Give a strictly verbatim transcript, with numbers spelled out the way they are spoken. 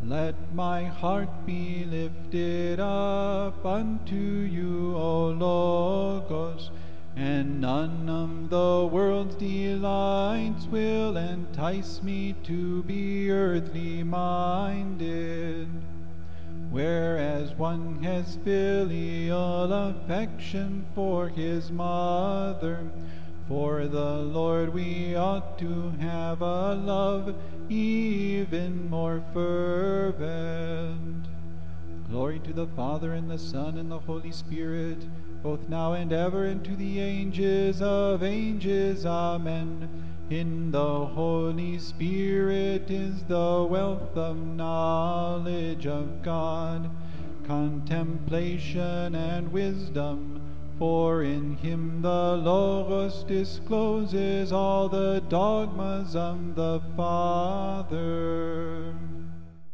Let my heart be lifted up unto you, O Logos, and none of the world's delights will entice me to be earthly minded. Whereas one has filial affection for his mother, for the Lord we ought to have a love even more fervent. Glory to the Father, and the Son, and the Holy Spirit, both now and ever, and to the ages of ages. Amen. In the Holy Spirit is the wealth of knowledge of God, contemplation and wisdom, for in him the Logos discloses all the dogmas of the Father.